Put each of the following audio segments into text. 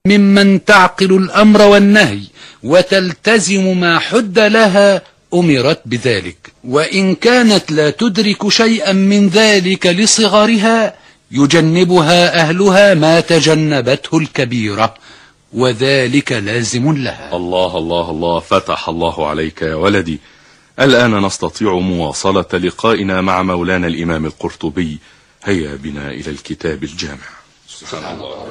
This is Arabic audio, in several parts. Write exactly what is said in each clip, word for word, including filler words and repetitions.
ممن تعقل الأمر والنهي وتلتزم ما حد لها أمرت بذلك، وإن كانت لا تدرك شيئا من ذلك لصغرها يجنبها أهلها ما تجنبته الكبيرة، وذلك لازم لها. الله الله الله، فتح الله عليك يا ولدي. الآن نستطيع مواصلة لقائنا مع مولانا الإمام القرطبي. هيا بنا إلى الكتاب الجامع. سبحان الله.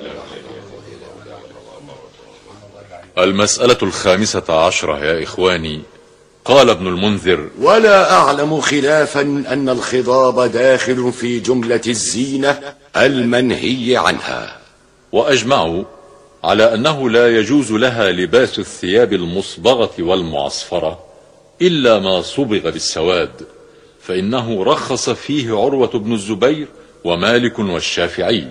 المسألة الخامسة عشرة يا إخواني. قال ابن المنذر: ولا أعلم خلافا أن الخضاب داخل في جملة الزينة المنهي عنها. وأجمعوا على أنه لا يجوز لها لباس الثياب المصبغة والمعصفرة إلا ما صبغ بالسواد، فإنه رخص فيه عروة بن الزبير ومالك والشافعي،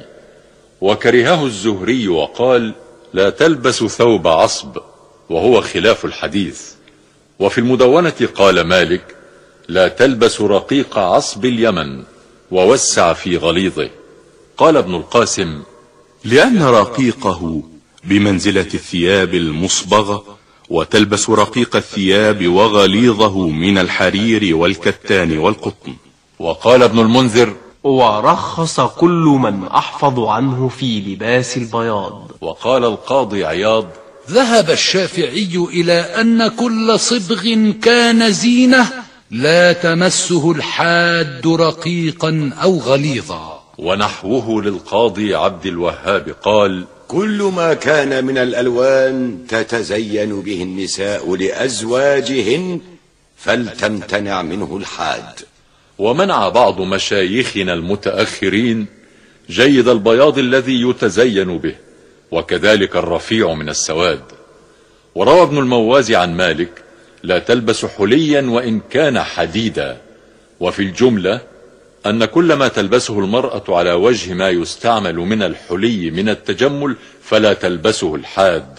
وكرهه الزهري وقال: لا تلبس ثوب عصب، وهو خلاف الحديث. وفي المدونة قال مالك: لا تلبس رقيق عصب اليمن، ووسع في غليظه. قال ابن القاسم: لأن رقيقه بمنزلة الثياب المصبغة، وتلبس رقيق الثياب وغليظه من الحرير والكتان والقطن. وقال ابن المنذر: ورخص كل من أحفظ عنه في لباس البياض. وقال القاضي عياض: ذهب الشافعي إلى أن كل صبغ كان زينة لا تمسه الحاد رقيقا أو غليظا. ونحوه للقاضي عبد الوهاب قال: كل ما كان من الألوان تتزين به النساء لأزواجهن فلتمتنع منه الحاد. ومنع بعض مشايخنا المتأخرين جيد البياض الذي يتزين به، وكذلك الرفيع من السواد. وروى ابن الموازي عن مالك: لا تلبس حليا وإن كان حديدا. وفي الجملة أن كل ما تلبسه المرأة على وجه ما يستعمل من الحلي من التجمل فلا تلبسه الحاد.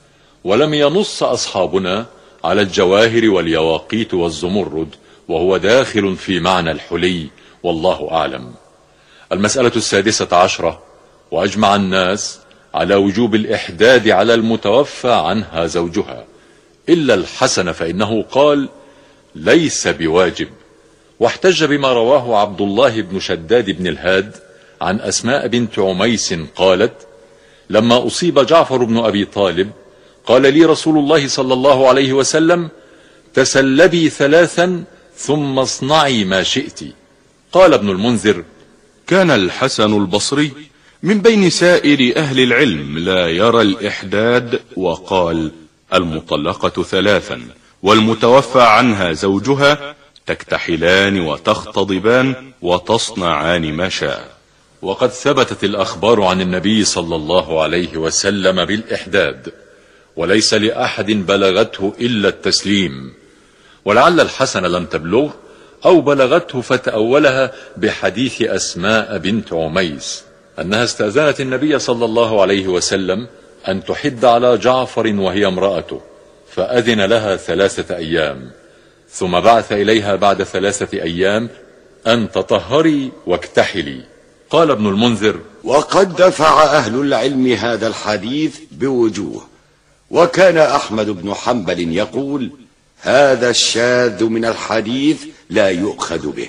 ولم ينص أصحابنا على الجواهر واليواقيت والزمرد، وهو داخل في معنى الحلي، والله أعلم. المسألة السادسة عشرة. وأجمع الناس على وجوب الإحداد على المتوفى عنها زوجها، إلا الحسن فإنه قال: ليس بواجب. واحتج بما رواه عبد الله بن شداد بن الهاد عن أسماء بنت عميس قالت: لما أصيب جعفر بن أبي طالب قال لي رسول الله صلى الله عليه وسلم: تسلبي ثلاثا ثم اصنعي ما شئت. قال ابن المنذر: كان الحسن البصري من بين سائر أهل العلم لا يرى الإحداد، وقال: المطلقة ثلاثا والمتوفى عنها زوجها تكتحلان وتختضبان وتصنعان ما شاء. وقد ثبتت الأخبار عن النبي صلى الله عليه وسلم بالإحداد، وليس لأحد بلغته إلا التسليم. ولعل الحسن لم تبلغ أو بلغته فتأولها بحديث أسماء بنت عميس أنها استأذنت النبي صلى الله عليه وسلم أن تحد على جعفر وهي امرأته، فأذن لها ثلاثة أيام، ثم بعث إليها بعد ثلاثة أيام أن تطهري واكتحلي. قال ابن المنذر: وقد دفع أهل العلم هذا الحديث بوجوه، وكان أحمد بن حنبل يقول: هذا الشاذ من الحديث لا يؤخذ به،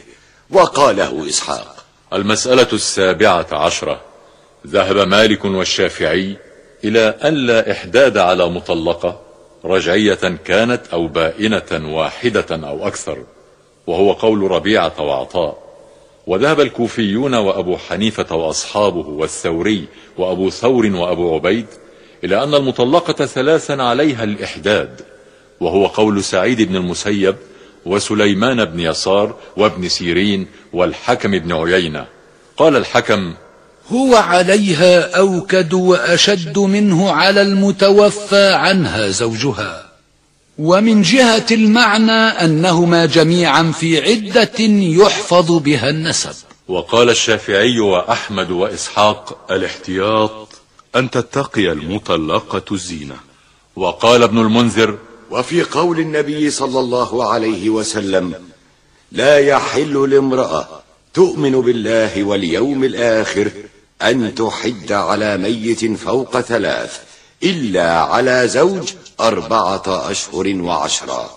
وقاله إسحاق. المسألة السابعة عشرة. ذهب مالك والشافعي إلى أن لا إحداد على مطلقة رجعية كانت أو بائنة واحدة أو أكثر، وهو قول ربيعة وعطاء. وذهب الكوفيون وأبو حنيفة وأصحابه والثوري وأبو ثور وأبو عبيد إلى أن المطلقة ثلاثا عليها الإحداد، وهو قول سعيد بن المسيب وسليمان بن يسار وابن سيرين والحكم بن عيينة. قال الحكم: هو عليها أوكد وأشد منه على المتوفى عنها زوجها. ومن جهة المعنى أنهما جميعا في عدة يحفظ بها النسب. وقال الشافعي وأحمد وإسحاق: الاحتياط أن تتقي المطلقة الزينة. وقال ابن المنذر: وفي قول النبي صلى الله عليه وسلم: لا يحل لامرأة تؤمن بالله واليوم الآخر أن تحد على ميت فوق ثلاث إلا على زوج أربعة أشهر وعشرة،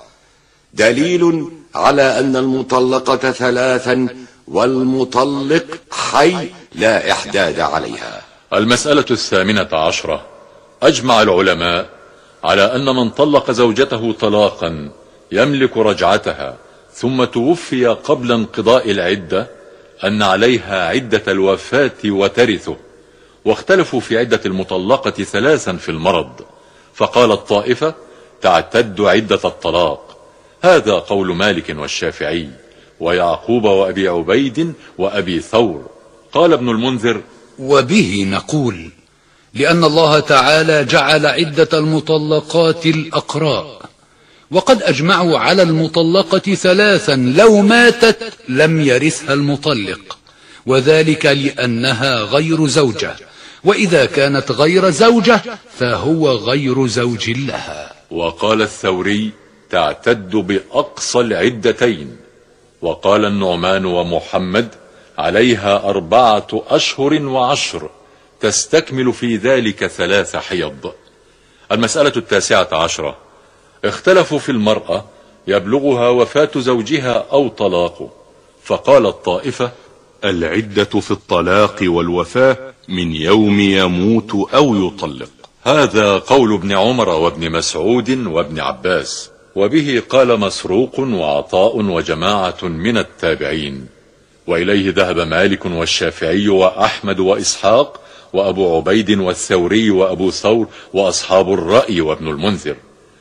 دليل على أن المطلقة ثلاثا والمطلق حي لا إحداد عليها. المسألة الثامنة عشرة: أجمع العلماء على أن من طلق زوجته طلاقا يملك رجعتها ثم توفي قبل انقضاء العدة أن عليها عدة الوفاة وترثه، واختلفوا في عدة المطلقة ثلاثا في المرض، فقال الطائفة تعتد عدة الطلاق. هذا قول مالك والشافعي ويعقوب وأبي عبيد وأبي ثور. قال ابن المنذر: وبه نقول لأن الله تعالى جعل عدة المطلقات الأقراء، وقد أجمعوا على المطلقة ثلاثا لو ماتت لم يرثها المطلق، وذلك لأنها غير زوجة، وإذا كانت غير زوجة فهو غير زوج لها. وقال الثوري تعتد بأقصى العدتين. وقال النعمان ومحمد عليها أربعة أشهر وعشر تستكمل في ذلك ثلاث حيض. المسألة التاسعة عشرة: اختلفوا في المرأة يبلغها وفاة زوجها أو طلاقه، فقال الطائفة العدة في الطلاق والوفاة من يوم يموت أو يطلق. هذا قول ابن عمر وابن مسعود وابن عباس، وبه قال مسروق وعطاء وجماعة من التابعين، وإليه ذهب مالك والشافعي وأحمد وإسحاق وأبو عبيد والثوري وأبو ثور وأصحاب الرأي وابن المنذر.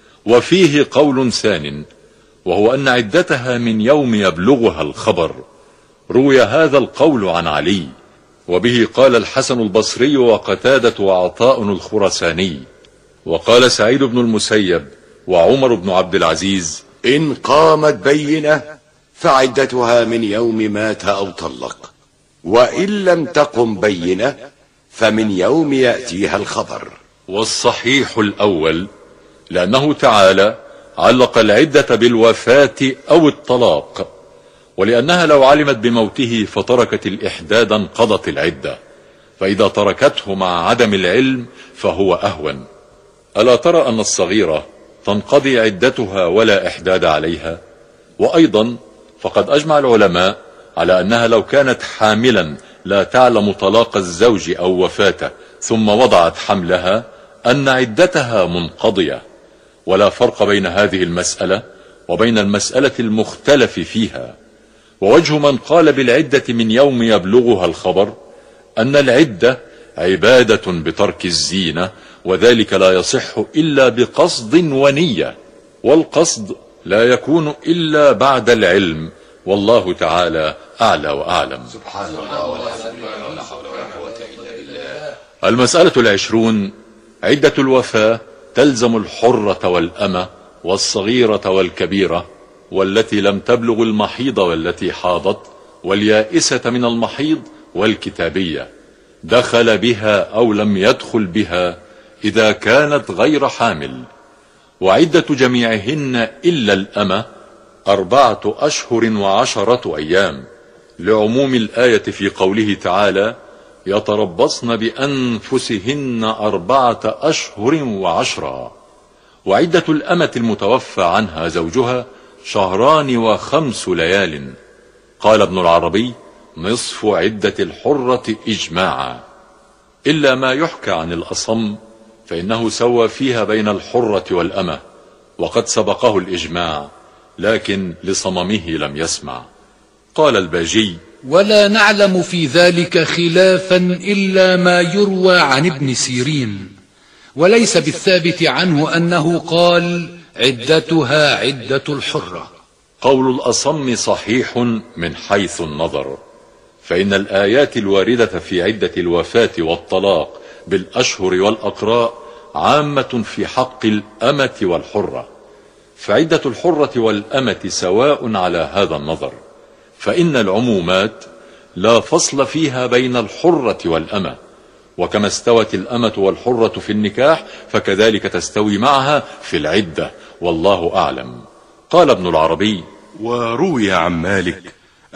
وفيه قول ثان، وهو أن عدتها من يوم يبلغها الخبر. روي هذا القول عن علي، وبه قال الحسن البصري وقتادة وعطاء الخرساني. وقال سعيد بن المسيب وعمر بن عبد العزيز: إن قامت بينة فعدتها من يوم مات أو طلق، وإن لم تقم بينة فمن يوم يأتيها الخبر. والصحيح الأول، لأنه تعالى علق العدة بالوفاة أو الطلاق، ولأنها لو علمت بموته فتركت الإحداد انقضت العدة، فإذا تركته مع عدم العلم فهو أهون. ألا ترى أن الصغيرة تنقضي عدتها ولا إحداد عليها؟ وأيضا فقد أجمع العلماء على أنها لو كانت حاملا لا تعلم طلاق الزوج أو وفاته ثم وضعت حملها أن عدتها منقضية، ولا فرق بين هذه المسألة وبين المسألة المختلف فيها. ووجه من قال بالعدة من يوم يبلغها الخبر أن العدة عبادة بترك الزينة، وذلك لا يصح إلا بقصد ونية، والقصد لا يكون إلا بعد العلم، والله تعالى أعلى وأعلم. سبحان الله ولا حول ولا قوة إلا بالله. المسألة العشرون: عدة الوفاة تلزم الحرة والأمة والصغيرة والكبيرة والتي لم تبلغ المحيض والتي حاضت واليائسة من المحيض والكتابية، دخل بها أو لم يدخل بها إذا كانت غير حامل. وعدة جميعهن إلا الأمة أربعة أشهر وعشرة أيام، لعموم الآية في قوله تعالى: يتربصن بأنفسهن أربعة أشهر وعشرة. وعدة الأمة المتوفى عنها زوجها شهران وخمس ليال. قال ابن العربي: نصف عدة الحرة إجماعا، إلا ما يحكى عن الأصم فإنه سوى فيها بين الحرة والأمة، وقد سبقه الإجماع، لكن لصممه لم يسمع. قال الباجي: ولا نعلم في ذلك خلافا إلا ما يروى عن ابن سيرين، وليس بالثابت عنه أنه قال عدتها عدة الحرة. قول الأصم صحيح من حيث النظر، فإن الآيات الواردة في عدة الوفاة والطلاق بالأشهر والأقراء عامة في حق الأمة والحرة، فعدة الحرة والأمة سواء على هذا النظر، فإن العمومات لا فصل فيها بين الحرة والأمة، وكما استوت الأمة والحرة في النكاح فكذلك تستوي معها في العدة، والله أعلم. قال ابن العربي: وروي عن مالك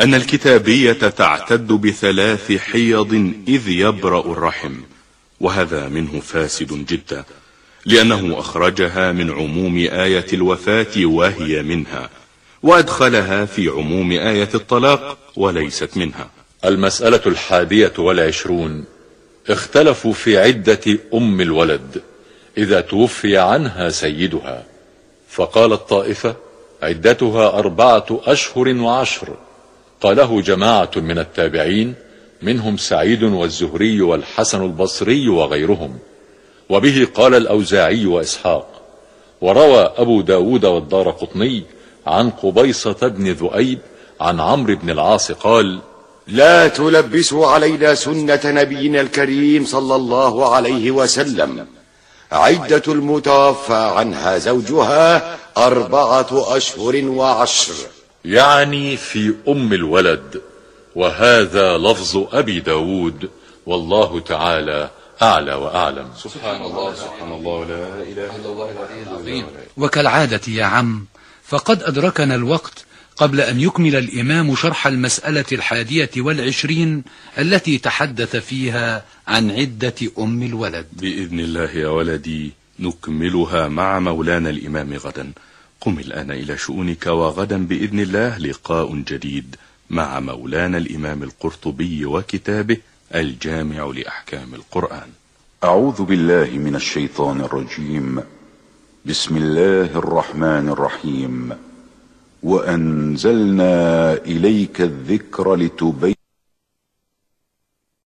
أن الكتابية تعتد بثلاث حيض إذ يبرأ الرحم، وهذا منه فاسد جدا، لأنه أخرجها من عموم آية الوفاة وهي منها، وأدخلها في عموم آية الطلاق وليست منها. المسألة الحادية والعشرون، اختلفوا في عدة أم الولد إذا توفي عنها سيدها، فقال الطائفة عدتها أربعة أشهر وعشر، قاله جماعة من التابعين منهم سعيد والزهري والحسن البصري وغيرهم، وبه قال الأوزاعي وإسحاق. وروى أبو داود والدارقطني عن قبيصة بن ذؤيب عن عمرو بن العاص قال: لا تلبسوا علينا سنة نبينا الكريم صلى الله عليه وسلم، عدة المتوفى عنها زوجها أربعة أشهر وعشر، يعني في أم الولد، وهذا لفظ أبي داود، والله تعالى أعلى وأعلم. سبحان الله سبحان الله لا إله إلا الله العظيم. وكالعادة يا عم، فقد أدركنا الوقت قبل أن يكمل الإمام شرح المسألة الحادية والعشرين التي تحدث فيها عن عدة أم الولد. بإذن الله يا ولدي نكملها مع مولانا الإمام غدا. قم الآن إلى شؤونك، وغدا بإذن الله لقاء جديد مع مولانا الإمام القرطبي وكتابه الجامع لأحكام القرآن. أعوذ بالله من الشيطان الرجيم. بسم الله الرحمن الرحيم. وأنزلنا إليك الذكر لتبين